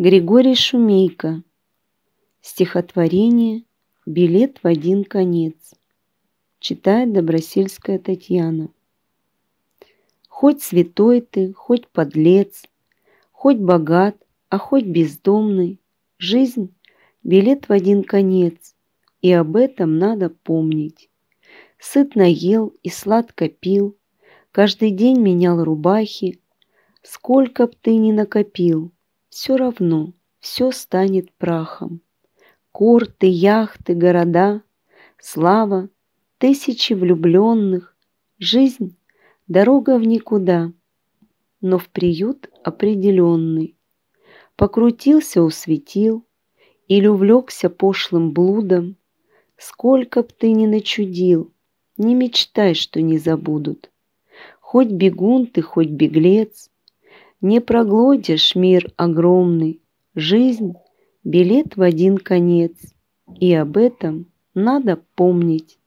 Григорий Шумейко. Стихотворение «Билет в один конец». Читает Добросельская Татьяна. Хоть святой ты, хоть подлец, хоть богат, а хоть бездомный, жизнь — билет в один конец, и об этом надо помнить. Сытно ел и сладко пил, каждый день менял рубахи. Сколько б ты ни накопил, все равно все станет прахом. Корты, яхты, города, слава, тысячи влюбленных, жизнь — дорога в никуда, но в приют определенный. Покрутился у светил или увлекся пошлым блудом, сколько б ты ни начудил, не мечтай, что не забудут. Хоть бегун ты, хоть беглец, не проглотишь мир огромный, жизнь — билет в один конец, и об этом надо помнить.